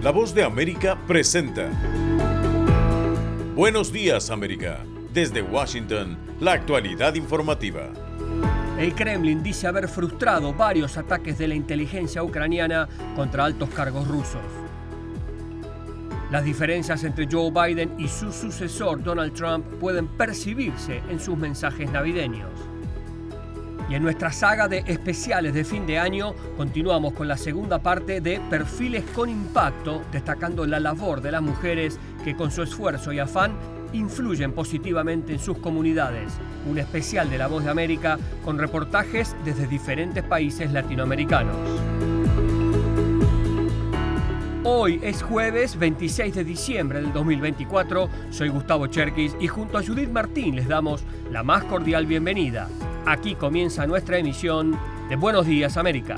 La Voz de América presenta Buenos días, América. Desde Washington, la actualidad informativa. El Kremlin dice haber frustrado varios ataques de la inteligencia ucraniana contra altos cargos rusos. Las diferencias entre Joe Biden y su sucesor Donald Trump pueden percibirse en sus mensajes navideños. Y en nuestra saga de especiales de fin de año continuamos con la segunda parte de Perfiles con Impacto, destacando la labor de las mujeres que con su esfuerzo y afán influyen positivamente en sus comunidades. Un especial de La Voz de América con reportajes desde diferentes países latinoamericanos. Hoy es jueves 26 de diciembre del 2024. Soy Gustavo Cherkis y junto a Judith Martín les damos la más cordial bienvenida. Aquí comienza nuestra emisión de Buenos Días, América.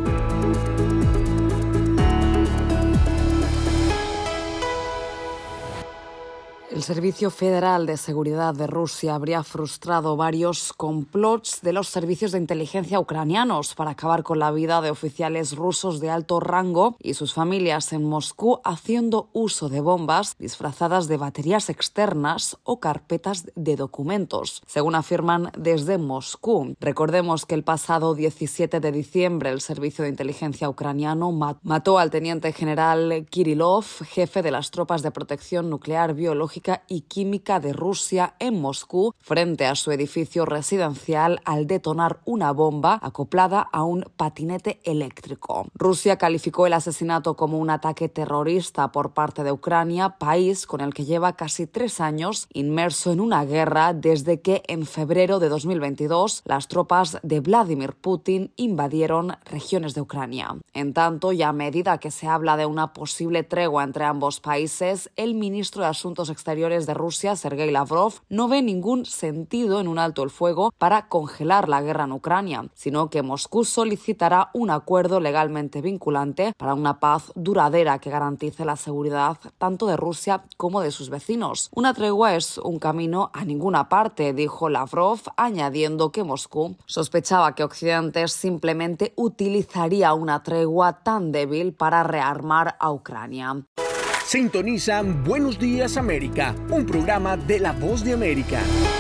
El Servicio Federal de Seguridad de Rusia habría frustrado varios complots de los servicios de inteligencia ucranianos para acabar con la vida de oficiales rusos de alto rango y sus familias en Moscú, haciendo uso de bombas disfrazadas de baterías externas o carpetas de documentos, según afirman desde Moscú. Recordemos que el pasado 17 de diciembre el Servicio de Inteligencia ucraniano mató al teniente general Kirillov, jefe de las tropas de protección nuclear, biológica y química de Rusia en Moscú, frente a su edificio residencial al detonar una bomba acoplada a un patinete eléctrico. Rusia calificó el asesinato como un ataque terrorista por parte de Ucrania, país con el que lleva casi 3 años inmerso en una guerra desde que en febrero de 2022 las tropas de Vladimir Putin invadieron regiones de Ucrania. En tanto, y a medida que se habla de una posible tregua entre ambos países, el ministro de Asuntos Exteriores de Rusia, Sergei Lavrov, no ve ningún sentido en un alto el fuego para congelar la guerra en Ucrania, sino que Moscú solicitará un acuerdo legalmente vinculante para una paz duradera que garantice la seguridad tanto de Rusia como de sus vecinos. Una tregua es un camino a ninguna parte, dijo Lavrov, añadiendo que Moscú sospechaba que Occidente simplemente utilizaría una tregua tan débil para rearmar a Ucrania. Sintonizan Buenos Días América, un programa de La Voz de América.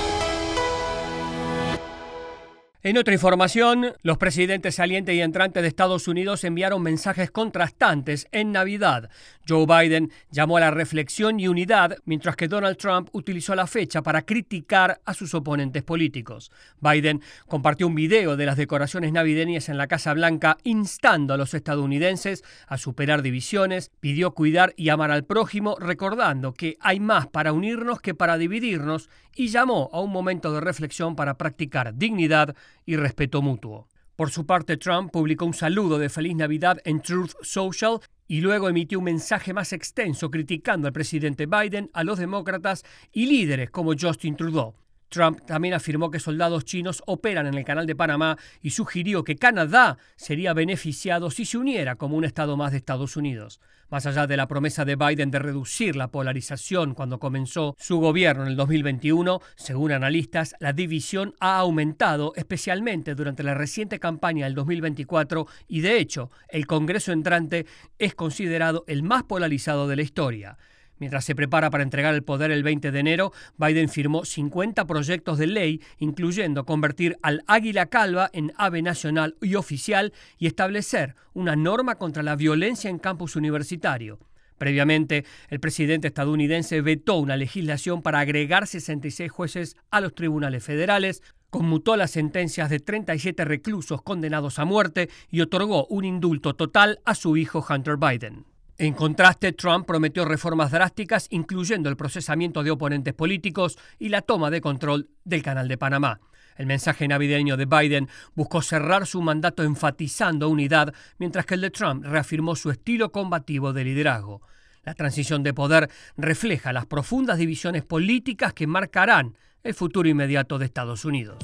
En otra información, los presidentes salientes y entrantes de Estados Unidos enviaron mensajes contrastantes en Navidad. Joe Biden llamó a la reflexión y unidad, mientras que Donald Trump utilizó la fecha para criticar a sus oponentes políticos. Biden compartió un video de las decoraciones navideñas en la Casa Blanca, instando a los estadounidenses a superar divisiones, pidió cuidar y amar al prójimo, recordando que hay más para unirnos que para dividirnos, y llamó a un momento de reflexión para practicar dignidad y respeto mutuo. Por su parte, Trump publicó un saludo de Feliz Navidad en Truth Social y luego emitió un mensaje más extenso criticando al presidente Biden, a los demócratas y líderes como Justin Trudeau. Trump también afirmó que soldados chinos operan en el Canal de Panamá y sugirió que Canadá sería beneficiado si se uniera como un estado más de Estados Unidos. Más allá de la promesa de Biden de reducir la polarización cuando comenzó su gobierno en el 2021, según analistas, la división ha aumentado especialmente durante la reciente campaña del 2024 y, de hecho, el Congreso entrante es considerado el más polarizado de la historia. Mientras se prepara para entregar el poder el 20 de enero, Biden firmó 50 proyectos de ley, incluyendo convertir al águila calva en ave nacional y oficial y establecer una norma contra la violencia en campus universitario. Previamente, el presidente estadounidense vetó una legislación para agregar 66 jueces a los tribunales federales, conmutó las sentencias de 37 reclusos condenados a muerte y otorgó un indulto total a su hijo Hunter Biden. En contraste, Trump prometió reformas drásticas, incluyendo el procesamiento de oponentes políticos y la toma de control del Canal de Panamá. El mensaje navideño de Biden buscó cerrar su mandato enfatizando unidad, mientras que el de Trump reafirmó su estilo combativo de liderazgo. La transición de poder refleja las profundas divisiones políticas que marcarán el futuro inmediato de Estados Unidos.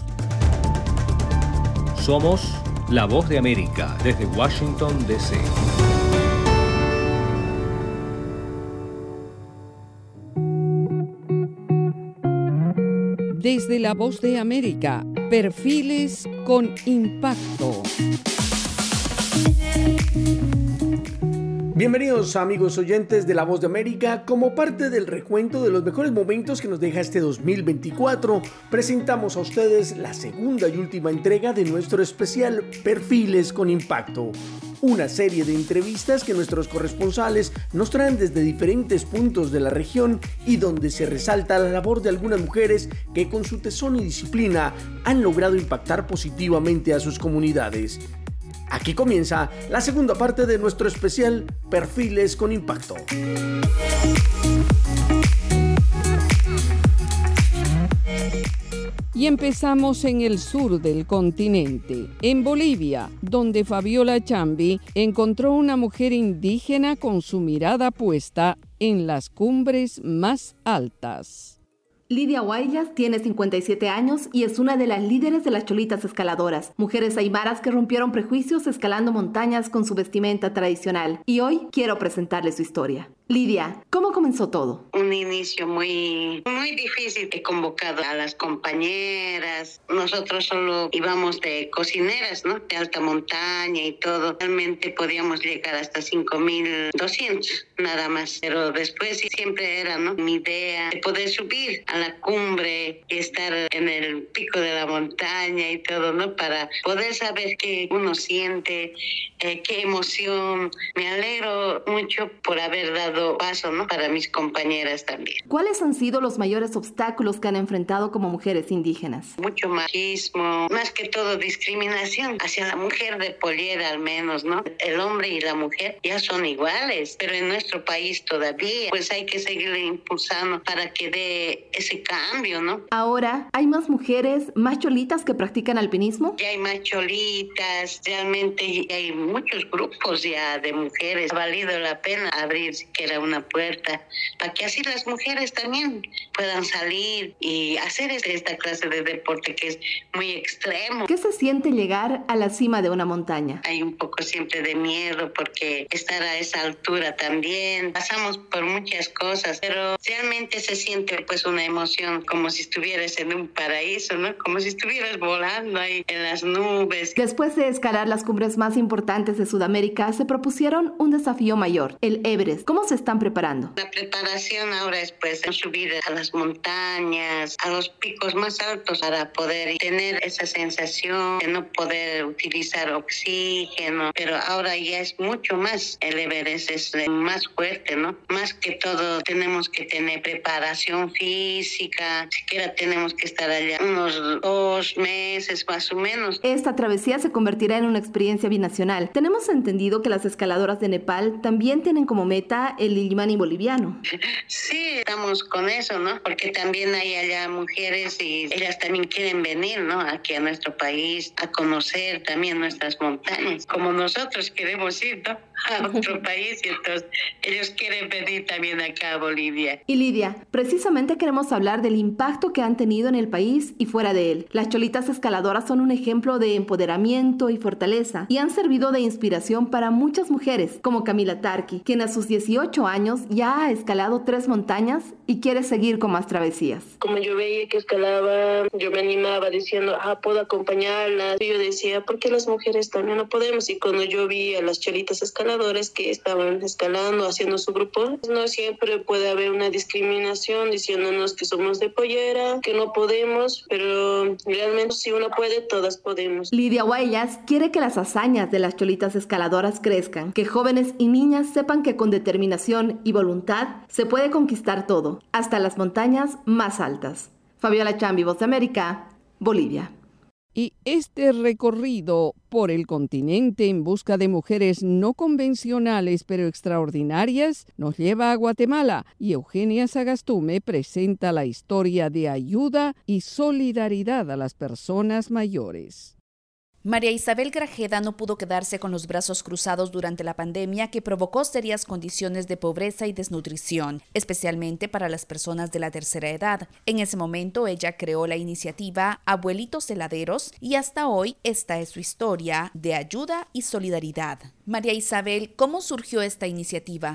Somos La Voz de América desde Washington, D.C. Desde La Voz de América, Perfiles con Impacto. Bienvenidos amigos oyentes de La Voz de América. Como parte del recuento de los mejores momentos que nos deja este 2024, presentamos a ustedes la segunda y última entrega de nuestro especial Perfiles con Impacto. Una serie de entrevistas que nuestros corresponsales nos traen desde diferentes puntos de la región y donde se resalta la labor de algunas mujeres que con su tesón y disciplina han logrado impactar positivamente a sus comunidades. Aquí comienza la segunda parte de nuestro especial Perfiles con Impacto. Y empezamos en el sur del continente, en Bolivia, donde Fabiola Chambi encontró una mujer indígena con su mirada puesta en las cumbres más altas. Lidia Huaylas tiene 57 años y es una de las líderes de las cholitas escaladoras, mujeres aymaras que rompieron prejuicios escalando montañas con su vestimenta tradicional. Y hoy quiero presentarles su historia. Lidia, ¿cómo comenzó todo? Un inicio muy difícil. He convocado a las compañeras. Nosotros solo íbamos de cocineras, ¿no? De alta montaña y todo. Realmente podíamos llegar hasta 5,200, nada más. Pero después siempre era, ¿no? Mi idea de poder subir a la cumbre y estar en el pico de la montaña y todo, ¿no? Para poder saber qué uno siente, qué emoción. Me alegro mucho por haber dado paso, ¿no? Para mis compañeras también. ¿Cuáles han sido los mayores obstáculos que han enfrentado como mujeres indígenas? Mucho machismo, más que todo discriminación hacia la mujer de pollera al menos, ¿no? El hombre y la mujer ya son iguales, pero en nuestro país todavía, pues hay que seguir impulsando para que dé ese cambio, ¿no? Ahora, ¿hay más mujeres, más cholitas que practican alpinismo? Ya hay más cholitas, realmente ya hay muchos grupos ya de mujeres. Ha valido la pena abrir siquiera una puerta para que así las mujeres también puedan salir y hacer esta clase de deporte que es muy extremo. ¿Qué se siente llegar a la cima de una montaña? Hay un poco siempre de miedo porque estar a esa altura también, pasamos por muchas cosas, pero realmente se siente pues una emoción como si estuvieras en un paraíso, ¿no? Como si estuvieras volando ahí en las nubes. Después de escalar las cumbres más importantes de Sudamérica, se propusieron un desafío mayor, el Everest. ¿Cómo se están preparando? La preparación ahora es pues subir a las montañas, a los picos más altos para poder tener esa sensación de no poder utilizar oxígeno, pero ahora ya es mucho más. El Everest es más fuerte, ¿no? Más que todo tenemos que tener preparación física, siquiera tenemos que estar allá unos 2 meses más o menos. Esta travesía se convertirá en una experiencia binacional. Tenemos entendido que las escaladoras de Nepal también tienen como meta el Illimani boliviano. Sí, estamos con eso, ¿no? Porque también hay allá mujeres y ellas también quieren venir, ¿no? Aquí a nuestro país a conocer también nuestras montañas, como nosotros queremos ir, ¿no? A otro país y entonces ellos quieren venir también acá a Bolivia. Y Lidia, precisamente queremos hablar del impacto que han tenido en el país y fuera de él. Las cholitas escaladoras son un ejemplo de empoderamiento y fortaleza y han servido de inspiración para muchas mujeres, como Camila Tarqui, quien a sus 18 años ya ha escalado 3 montañas y quiere seguir con más travesías. Como yo veía que escalaba, yo me animaba diciendo, puedo acompañarlas. Y yo decía, ¿por qué las mujeres también no podemos? Y cuando yo vi a las cholitas escaladores que estaban escalando, haciendo su grupo, no siempre puede haber una discriminación diciéndonos que somos de pollera, que no podemos, pero realmente si uno puede, todas podemos. Lidia Huaylas quiere que las hazañas de las cholitas escaladoras crezcan, que jóvenes y niñas sepan que con determinación y voluntad se puede conquistar todo, hasta las montañas más altas. Fabiola Chambi, Voz de América, Bolivia. Y este recorrido por el continente en busca de mujeres no convencionales pero extraordinarias nos lleva a Guatemala y Eugenia Sagastume presenta la historia de ayuda y solidaridad a las personas mayores. María Isabel Grajeda no pudo quedarse con los brazos cruzados durante la pandemia que provocó serias condiciones de pobreza y desnutrición, especialmente para las personas de la tercera edad. En ese momento ella creó la iniciativa Abuelitos Heladeros y hasta hoy esta es su historia de ayuda y solidaridad. María Isabel, ¿cómo surgió esta iniciativa?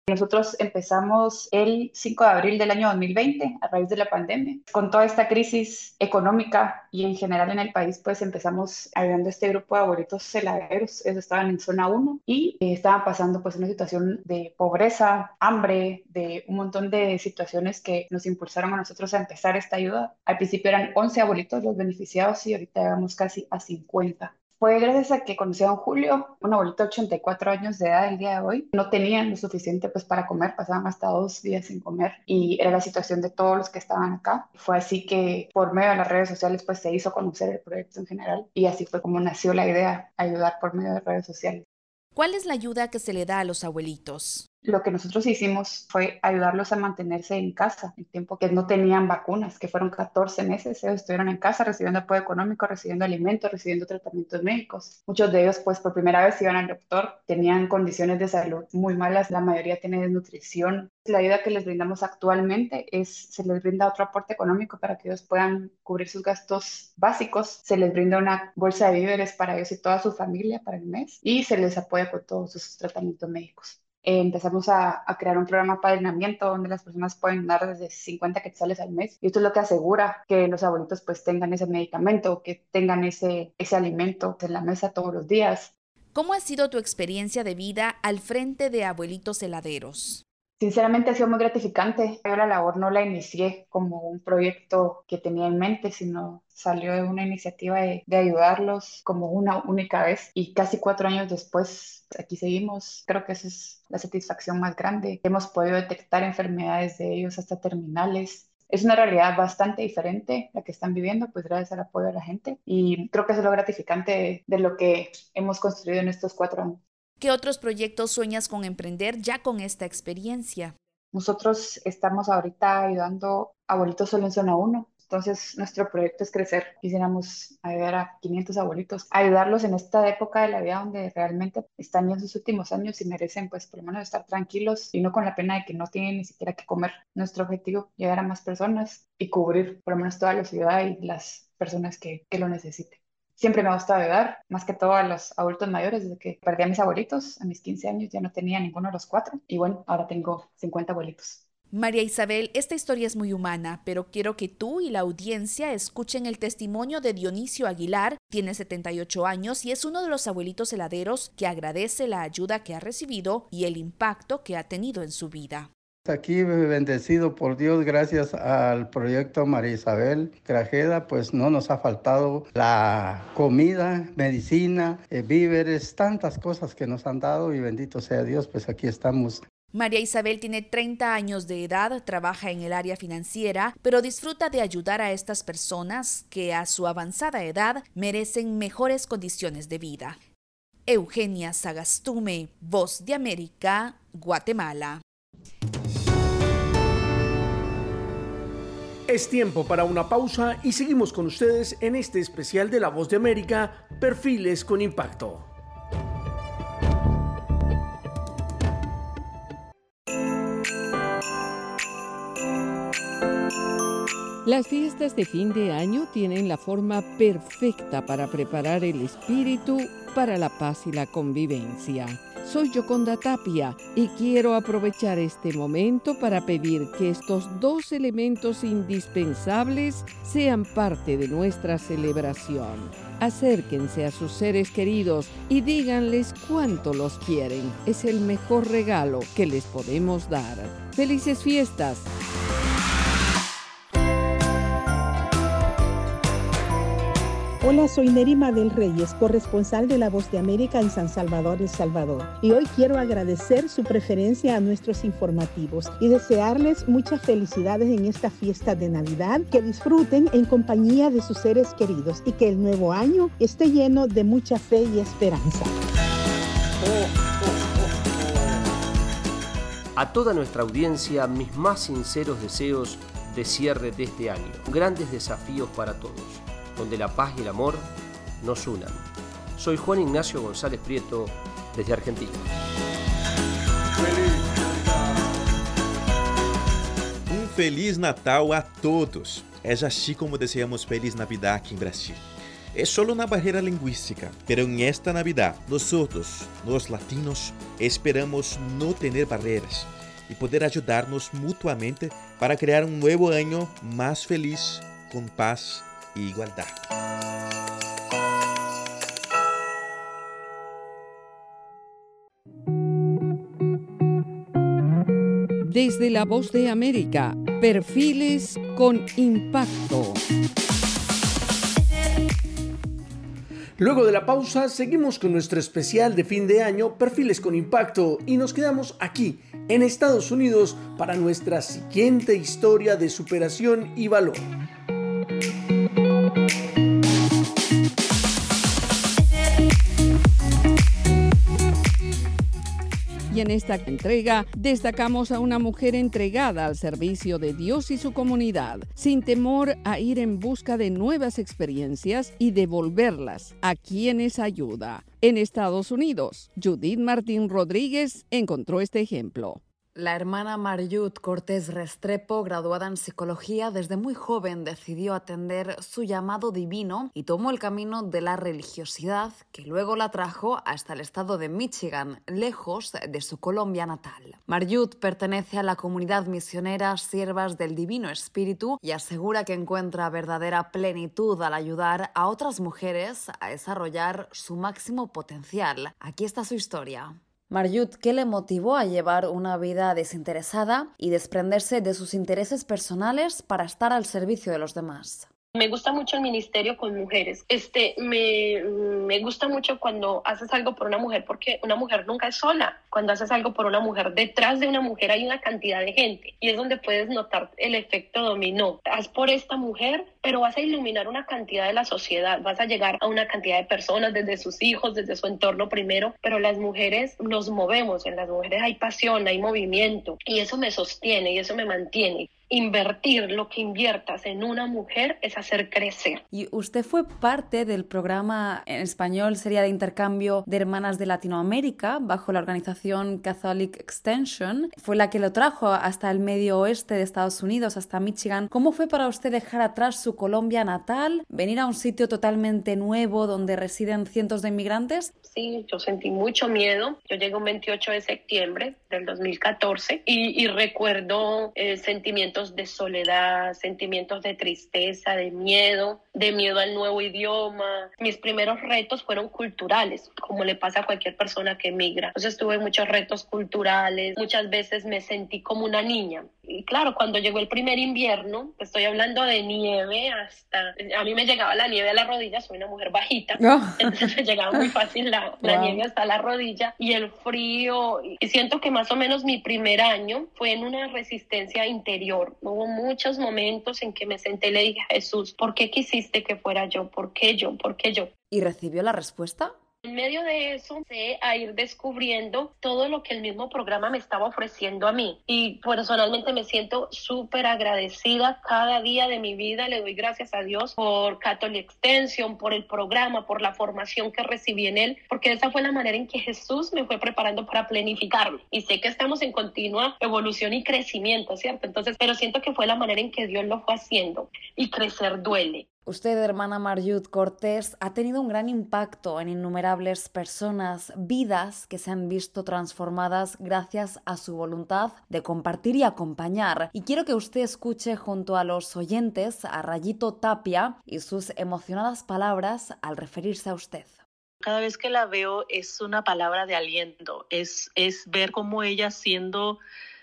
Nosotros empezamos el 5 de abril del año 2020 a raíz de la pandemia. Con toda esta crisis económica y en general en el país, pues empezamos ayudando a este grupo de abuelitos heladeros. Ellos estaban en zona 1 y estaban pasando pues una situación de pobreza, hambre, de un montón de situaciones que nos impulsaron a nosotros a empezar esta ayuda. Al principio eran 11 abuelitos los beneficiados y ahorita llegamos casi a 50. Fue gracias a que conocí a don Julio, un abuelito de 84 años de edad el día de hoy. No tenían lo suficiente pues para comer, pasaban hasta 2 días sin comer y era la situación de todos los que estaban acá. Fue así que por medio de las redes sociales pues se hizo conocer el proyecto en general y así fue como nació la idea, ayudar por medio de redes sociales. ¿Cuál es la ayuda que se le da a los abuelitos? Lo que nosotros hicimos fue ayudarlos a mantenerse en casa, en tiempo que no tenían vacunas, que fueron 14 meses, ellos estuvieron en casa recibiendo apoyo económico, recibiendo alimentos, recibiendo tratamientos médicos. Muchos de ellos, pues por primera vez iban al doctor, tenían condiciones de salud muy malas, la mayoría tiene desnutrición. La ayuda que les brindamos actualmente se les brinda otro aporte económico para que ellos puedan cubrir sus gastos básicos, se les brinda una bolsa de víveres para ellos y toda su familia para el mes y se les apoya con todos sus tratamientos médicos. Empezamos a crear un programa de apadrinamiento donde las personas pueden dar desde 50 quetzales al mes y esto es lo que asegura que los abuelitos pues tengan ese medicamento, que tengan ese alimento en la mesa todos los días. ¿Cómo ha sido tu experiencia de vida al frente de Abuelitos Heladeros? Sinceramente ha sido muy gratificante. Yo la labor no la inicié como un proyecto que tenía en mente, sino salió de una iniciativa de ayudarlos como una única vez y casi 4 años después aquí seguimos. Creo que esa es la satisfacción más grande. Hemos podido detectar enfermedades de ellos hasta terminales. Es una realidad bastante diferente la que están viviendo, pues gracias al apoyo de la gente y creo que eso es lo gratificante de lo que hemos construido en estos 4 años. ¿Qué otros proyectos sueñas con emprender ya con esta experiencia? Nosotros estamos ahorita ayudando a abuelitos solo en zona 1. Entonces, nuestro proyecto es crecer. Quisiéramos ayudar a 500 abuelitos, ayudarlos en esta época de la vida donde realmente están en sus últimos años y merecen, pues, por lo menos estar tranquilos y no con la pena de que no tienen ni siquiera que comer. Nuestro objetivo es llegar a más personas y cubrir por lo menos toda la ciudad y las personas que lo necesiten. Siempre me ha gustado ayudar, más que todo a los adultos mayores. Desde que perdí a mis abuelitos, a mis 15 años ya no tenía ninguno de los 4 y bueno, ahora tengo 50 abuelitos. María Isabel, esta historia es muy humana, pero quiero que tú y la audiencia escuchen el testimonio de Dionisio Aguilar. Tiene 78 años y es uno de los abuelitos heladeros que agradece la ayuda que ha recibido y el impacto que ha tenido en su vida. Aquí bendecido por Dios, gracias al proyecto María Isabel Grajeda, pues no nos ha faltado la comida, medicina, víveres, tantas cosas que nos han dado y bendito sea Dios, pues aquí estamos. María Isabel tiene 30 años de edad, trabaja en el área financiera, pero disfruta de ayudar a estas personas que a su avanzada edad merecen mejores condiciones de vida. Eugenia Sagastume, Voz de América, Guatemala. Es tiempo para una pausa y seguimos con ustedes en este especial de La Voz de América, Perfiles con Impacto. Las fiestas de fin de año tienen la forma perfecta para preparar el espíritu para la paz y la convivencia. Soy Yoconda Tapia y quiero aprovechar este momento para pedir que estos 2 elementos indispensables sean parte de nuestra celebración. Acérquense a sus seres queridos y díganles cuánto los quieren. Es el mejor regalo que les podemos dar. ¡Felices fiestas! Hola, soy Nerima del Reyes, corresponsal de La Voz de América en San Salvador, El Salvador. Y hoy quiero agradecer su preferencia a nuestros informativos y desearles muchas felicidades en esta fiesta de Navidad, que disfruten en compañía de sus seres queridos y que el nuevo año esté lleno de mucha fe y esperanza. A toda nuestra audiencia, mis más sinceros deseos de cierre de este año. Grandes desafíos para todos, donde la paz y el amor nos unan. Soy Juan Ignacio González Prieto, desde Argentina. Feliz Natal a todos! É Jaci como desejamos Feliz Navidad aqui em Brasil. es solo una barrera lingüística, pero en esta Navidad nosotros, los latinos, esperamos no tener barreras y poder ayudarnos mutuamente para crear un nuevo año más feliz, con paz e igualdad. Desde La Voz de América, Perfiles con Impacto. Luego de la pausa, seguimos con nuestro especial de fin de año, Perfiles con Impacto, y nos quedamos aquí, en Estados Unidos, para nuestra siguiente historia de superación y valor. Y en esta entrega destacamos a una mujer entregada al servicio de Dios y su comunidad, sin temor a ir en busca de nuevas experiencias y devolverlas a quienes ayuda. En Estados Unidos, Judith Martín Rodríguez encontró este ejemplo. La hermana Marjut Cortés Restrepo, graduada en psicología, desde muy joven decidió atender su llamado divino y tomó el camino de la religiosidad, que luego la trajo hasta el estado de Michigan, lejos de su Colombia natal. Marjut pertenece a la comunidad misionera Siervas del Divino Espíritu y asegura que encuentra verdadera plenitud al ayudar a otras mujeres a desarrollar su máximo potencial. Aquí está su historia. Marjut, ¿qué le motivó a llevar una vida desinteresada y desprenderse de sus intereses personales para estar al servicio de los demás? Me gusta mucho el ministerio con mujeres. Me gusta mucho cuando haces algo por una mujer, porque una mujer nunca es sola. Cuando haces algo por una mujer, detrás de una mujer hay una cantidad de gente y es donde puedes notar el efecto dominó. Haz por esta mujer, pero vas a iluminar una cantidad de la sociedad, vas a llegar a una cantidad de personas, desde sus hijos, desde su entorno primero, pero las mujeres nos movemos, en las mujeres hay pasión, hay movimiento y eso me sostiene y eso me mantiene. Invertir lo que inviertas en una mujer es hacer crecer. Y usted fue parte del programa en español, sería de intercambio de hermanas de Latinoamérica, bajo la organización Catholic Extension. Fue la que lo trajo hasta el medio oeste de Estados Unidos, hasta Michigan. ¿Cómo fue para usted dejar atrás su Colombia natal, venir a un sitio totalmente nuevo donde residen cientos de inmigrantes? Sí, yo sentí mucho miedo. Yo llegué un 28 de septiembre del 2014 y recuerdo sentimientos de soledad, sentimientos de tristeza, de miedo al nuevo idioma. Mis primeros retos fueron culturales, como le pasa a cualquier persona que emigra. Entonces tuve muchos retos culturales, muchas veces me sentí como una niña. Y claro, cuando llegó el primer invierno, estoy hablando de nieve a mí me llegaba la nieve a la rodilla, soy una mujer bajita, entonces me llegaba muy fácil la nieve hasta la rodilla y el frío, y siento que más o menos mi primer año fue en una resistencia interior. Hubo muchos momentos en que me senté y le dije a Jesús, ¿por qué quisiste que fuera yo? ¿Por qué yo? ¿Por qué yo? ¿Y recibió la respuesta? En medio de eso, empecé a ir descubriendo todo lo que el mismo programa me estaba ofreciendo a mí. Y personalmente me siento súper agradecida cada día de mi vida. Le doy gracias a Dios por Catholic Extension, por el programa, por la formación que recibí en él, porque esa fue la manera en que Jesús me fue preparando para planificarme. Y sé que estamos en continua evolución y crecimiento, ¿cierto? Entonces, pero siento que fue la manera en que Dios lo fue haciendo. Y crecer duele. Usted, hermana Marjut Cortés, ha tenido un gran impacto en innumerables personas, vidas que se han visto transformadas gracias a su voluntad de compartir y acompañar. Y quiero que usted escuche junto a los oyentes a Rayito Tapia y sus emocionadas palabras al referirse a usted. Cada vez que la veo es una palabra de aliento, es ver cómo ella siendo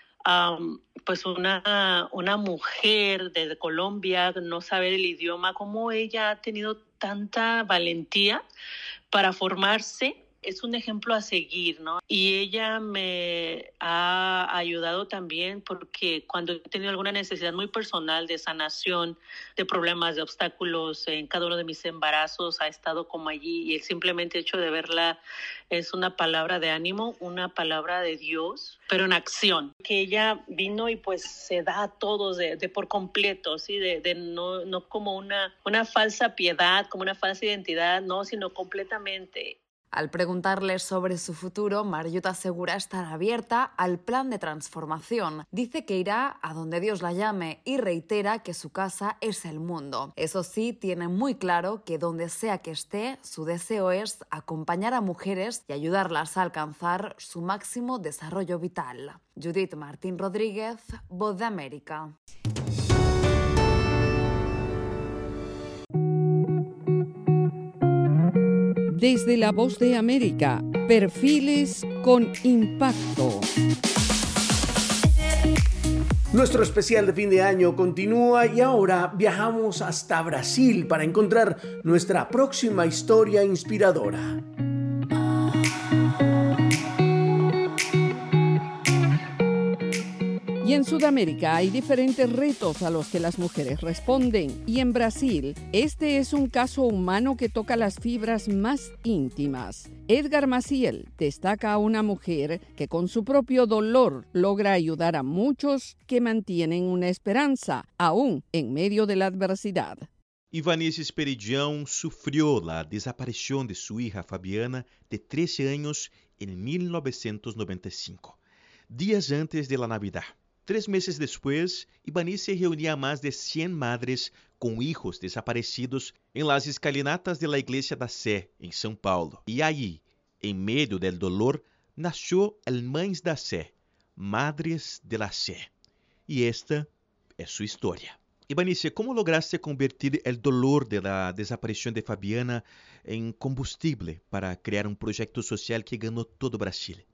pues una mujer de Colombia, no saber el idioma, cómo ella ha tenido tanta valentía para formarse. Es un ejemplo a seguir, ¿no? Y ella me ha ayudado también porque cuando he tenido alguna necesidad muy personal de sanación, de problemas, de obstáculos en cada uno de mis embarazos, ha estado como allí, y el simplemente hecho de verla es una palabra de ánimo, una palabra de Dios, pero en acción. Que ella vino y pues se da a todos de por completo, ¿sí? No como una falsa piedad, como una falsa identidad, no, sino completamente. Al preguntarle sobre su futuro, Marjut asegura estar abierta al plan de transformación. Dice que irá a donde Dios la llame y reitera que su casa es el mundo. Eso sí, tiene muy claro que donde sea que esté, su deseo es acompañar a mujeres y ayudarlas a alcanzar su máximo desarrollo vital. Judith Martín Rodríguez, Voz de América. Desde la Voz de América, perfiles con impacto. Nuestro especial de fin de año continúa y ahora viajamos hasta Brasil para encontrar nuestra próxima historia inspiradora. Y en Sudamérica hay diferentes retos a los que las mujeres responden. Y en Brasil, este es un caso humano que toca las fibras más íntimas. Edgar Maciel destaca a una mujer que con su propio dolor logra ayudar a muchos que mantienen una esperanza, aún en medio de la adversidad. Ivanice Esperidião sufrió la desaparición de su hija Fabiana, de 13 años, en 1995, días antes de la Navidad. 3 meses después, Ivanice reunía a más de 100 madres con hijos desaparecidos en las escalinatas de la Iglesia da Sé, en São Paulo. Y allí, en medio del dolor, nació el Mães da Sé, Madres de la Sé. Y esta es su historia. Ivanice, ¿cómo lograste convertir el dolor de la desaparición de Fabiana en combustible para crear un proyecto social que ganó todo Brasil?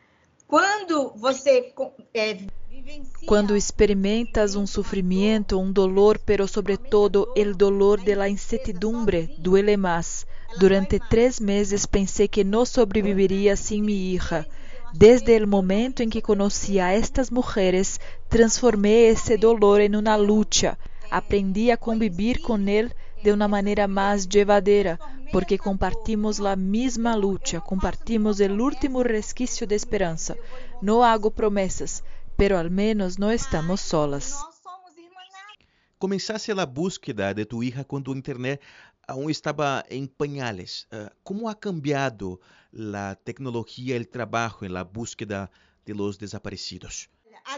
Quando experimentas sofrimento, dolor, pero sobretudo o dolor de la incertidumbre, duele mais. Durante 3 meses pensei que não sobreviveria sem minha hija. Desde o momento em que conheci a estas mulheres, transformei esse dolor em uma luta. Aprendi a conviver com ele de uma maneira mais llevadera, porque compartimos a mesma luta, compartimos o último resquício de esperança. Não hago promessas, pero al menos não estamos solas. Comenzaste a búsqueda de tu hija quando a internet aún estava em pañales. ¿Cómo ha cambiado la tecnología, el trabajo en la búsqueda de los desaparecidos?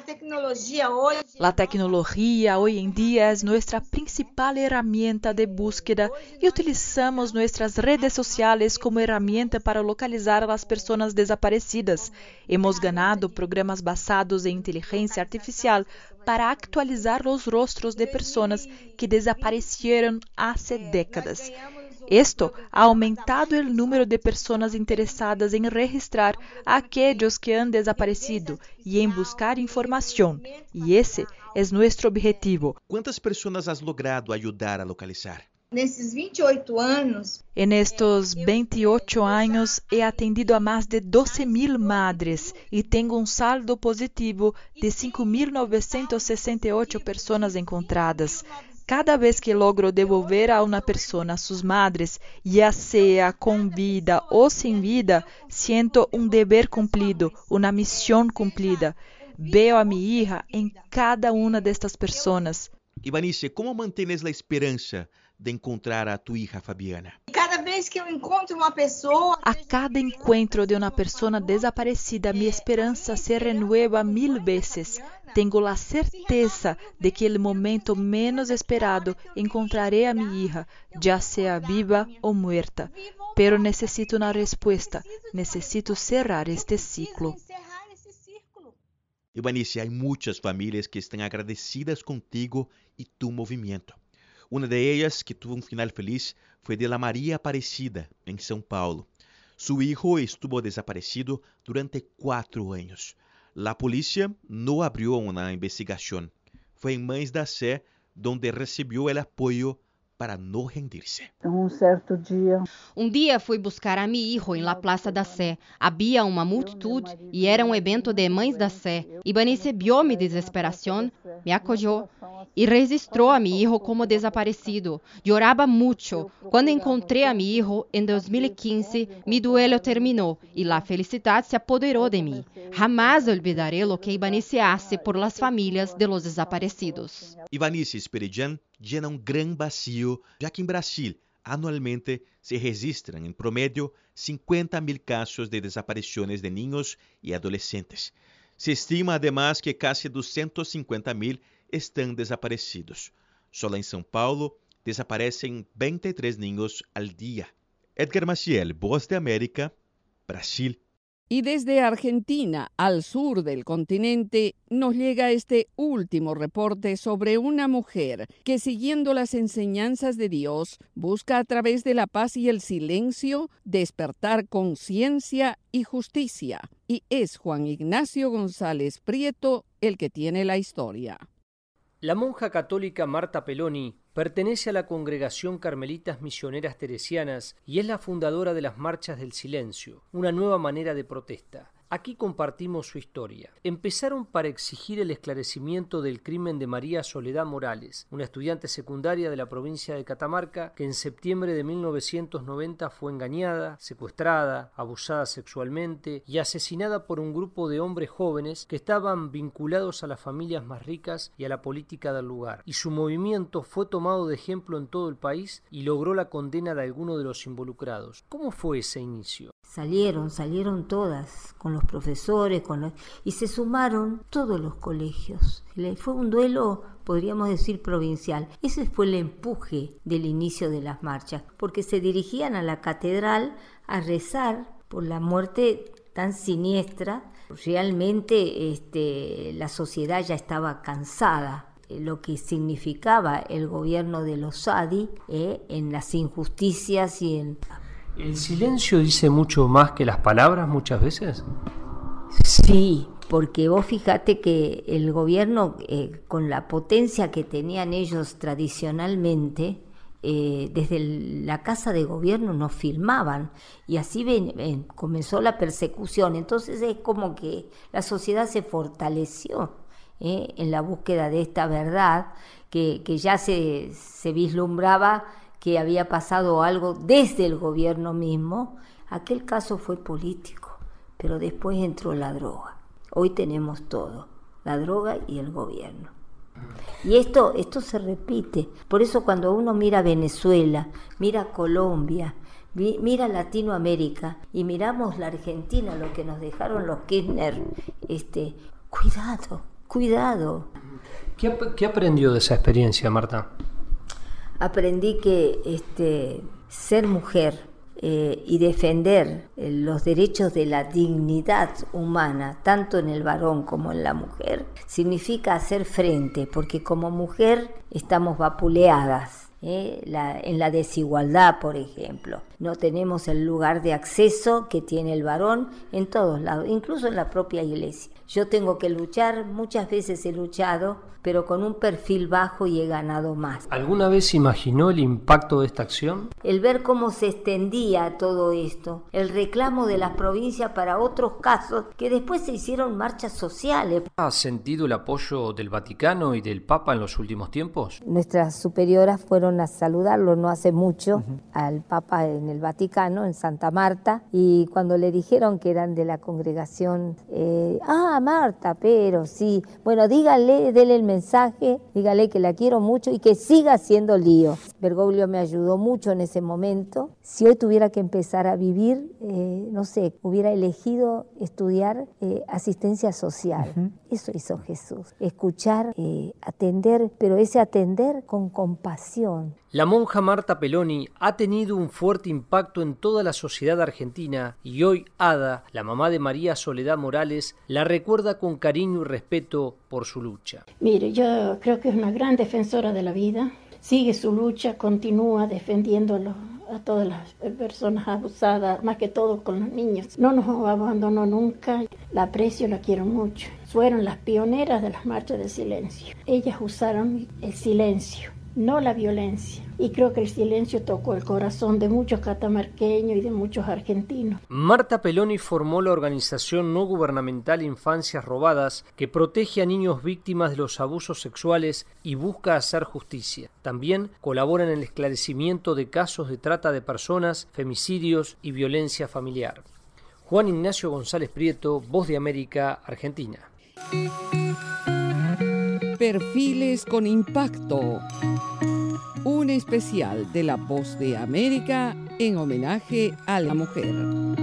La tecnologia hoje em dia é nossa principal herramienta de búsqueda e utilizamos nossas redes sociais como herramienta para localizar as pessoas desaparecidas. Hemos ganado programas basados em inteligência artificial para actualizar os rostros de pessoas que desapareceram há décadas. Esto ha aumentado o número de pessoas interessadas em registrar a aqueles que han desaparecido e em buscar informação. E esse é nosso objetivo. Quantas pessoas has logrado ajudar a localizar? Nesses 28 anos, En estos 28 años he atendido a más de 12.000 madres y tengo un saldo positivo de 5.968 personas encontradas. Cada vez que logro devolver a una persona a sus madres, ya sea con vida o sin vida, siento un deber cumplido, una misión cumplida. Veo a mi hija en cada una de estas personas. Ivanice, ¿cómo mantienes la esperanza de encontrar a tu hija Fabiana? Cada vez que eu encontro uma pessoa, a cada encuentro de una persona desaparecida, mi esperanza se renueva 1000 veces. Tengo la certeza de que el momento menos esperado encontraré a mi hija, ya sea viva o muerta. Pero necesito una respuesta, necesito cerrar este ciclo. Ivanice, hay muchas familias que están agradecidas contigo y tu movimiento. Una de ellas, que tuvo un final feliz, fue de la María Aparecida, en São Paulo. Su hijo estuvo desaparecido durante 4 años. La policía no abrió una investigación. Fue en Mães da Sé donde recibió el apoyo para no rendirse. Um dia fui buscar a meu hijo em la Plaza da Sé. Havia uma multitud e era um evento de Mães da Sé. Ivanice vio mi desesperação, me acolheu e registrou a meu hijo como desaparecido. Lloraba mucho. Quando encontrei a meu hijo em 2015, mi duelo terminou e la felicidade se apoderou de mim. Jamás olvidaré lo que Ivanice hace por las famílias de los desaparecidos. Ivanice Esperidião llena un gran vacío, ya que en Brasil anualmente se registran en promedio 50.000 casos de desapariciones de niños y adolescentes. Se estima además que casi 250.000 están desaparecidos. Solo en São Paulo desaparecen 23 niños al día. Edgar Maciel, Voz de América, Brasil. Y desde Argentina, al sur del continente, nos llega este último reporte sobre una mujer que, siguiendo las enseñanzas de Dios, busca a través de la paz y el silencio despertar conciencia y justicia. Y es Juan Ignacio González Prieto el que tiene la historia. La monja católica Marta Peloni pertenece a la Congregación Carmelitas Misioneras Teresianas y es la fundadora de las Marchas del Silencio, una nueva manera de protesta. Aquí compartimos su historia. Empezaron para exigir el esclarecimiento del crimen de María Soledad Morales, una estudiante secundaria de la provincia de Catamarca que en septiembre de 1990 fue engañada, secuestrada, abusada sexualmente y asesinada por un grupo de hombres jóvenes que estaban vinculados a las familias más ricas y a la política del lugar. Y su movimiento fue tomado de ejemplo en todo el país y logró la condena de algunos de los involucrados. ¿Cómo fue ese inicio? Salieron todas, con los profesores, y se sumaron todos los colegios. Fue un duelo, podríamos decir, provincial. Ese fue el empuje del inicio de las marchas, porque se dirigían a la catedral a rezar por la muerte tan siniestra. Realmente la sociedad ya estaba cansada. Lo que significaba el gobierno de los Sadi en las injusticias y en... ¿El silencio dice mucho más que las palabras muchas veces? Sí, porque vos fíjate que el gobierno, con la potencia que tenían ellos tradicionalmente, desde la casa de gobierno nos filmaban y así comenzó la persecución. Entonces es como que la sociedad se fortaleció en la búsqueda de esta verdad que ya se vislumbraba que había pasado algo desde el gobierno mismo. Aquel caso fue político, pero después entró la droga. Hoy tenemos todo, la droga y el gobierno. Y esto se repite. Por eso cuando uno mira Venezuela, mira Colombia, mira Latinoamérica y miramos la Argentina, lo que nos dejaron los Kirchner, cuidado. ¿Qué aprendió de esa experiencia, Marta? Aprendí que ser mujer y defender los derechos de la dignidad humana, tanto en el varón como en la mujer, significa hacer frente, porque como mujer estamos vapuleadas. En la desigualdad, por ejemplo. No tenemos el lugar de acceso que tiene el varón en todos lados, incluso en la propia iglesia. Yo tengo que luchar, muchas veces he luchado, pero con un perfil bajo y he ganado más. ¿Alguna vez imaginó el impacto de esta acción? El ver cómo se extendía todo esto, el reclamo de las provincias para otros casos, que después se hicieron marchas sociales. ¿Ha sentido el apoyo del Vaticano y del Papa en los últimos tiempos? Nuestras superioras fueron a saludarlo no hace mucho al Papa en el Vaticano, en Santa Marta, y cuando le dijeron que eran de la congregación, Marta, pero sí, bueno, dígale, dele el mensaje, dígale que la quiero mucho y que siga haciendo lío. Bergoglio me ayudó mucho en ese momento. Si hoy tuviera que empezar a vivir, hubiera elegido estudiar asistencia social. Eso hizo Jesús, escuchar, atender, pero ese atender con compasión. La monja Marta Peloni ha tenido un fuerte impacto en toda la sociedad argentina y hoy Ada, la mamá de María Soledad Morales, la recuerda con cariño y respeto por su lucha. Mire, yo creo que es una gran defensora de la vida. Sigue su lucha, continúa defendiéndolo a todas las personas abusadas, más que todo con los niños. No nos abandonó nunca, la aprecio, la quiero mucho. Fueron las pioneras de las marchas de silencio. Ellas usaron el silencio, no la violencia. Y creo que el silencio tocó el corazón de muchos catamarqueños y de muchos argentinos. Marta Peloni formó la organización no gubernamental Infancias Robadas, que protege a niños víctimas de los abusos sexuales y busca hacer justicia. También colabora en el esclarecimiento de casos de trata de personas, femicidios y violencia familiar. Juan Ignacio González Prieto, Voz de América, Argentina. Perfiles con impacto. un especial de La Voz de América en homenaje a la mujer.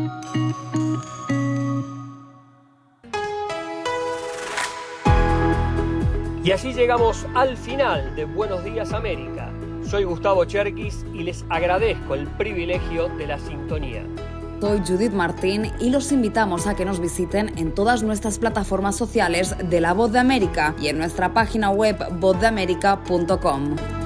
Y así llegamos al final de Buenos Días América. Soy Gustavo Cherkis y les agradezco el privilegio de la sintonía. Soy Judith Martín y los invitamos a que nos visiten en todas nuestras plataformas sociales de La Voz de América y en nuestra página web vozdeamerica.com.